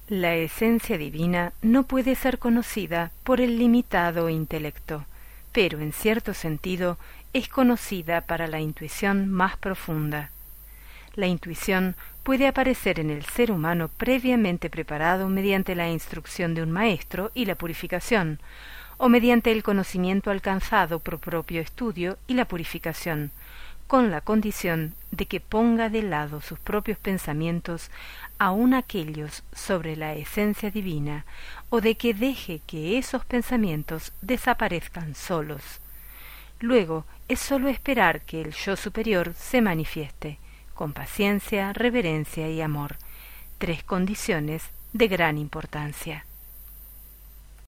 La esencia divina no puede ser conocida por el limitado intelecto, pero en cierto sentido es conocida para la intuición más profunda. La intuición puede aparecer en el ser humano previamente preparado mediante la instrucción de un maestro y la purificación, o mediante el conocimiento alcanzado por propio estudio y la purificación, con la condición de que ponga de lado sus propios pensamientos, aun aquellos sobre la esencia divina, o de que deje que esos pensamientos desaparezcan solos. Luego es sólo esperar que el yo superior se manifieste, con paciencia, reverencia y amor, 3 condiciones de gran importancia.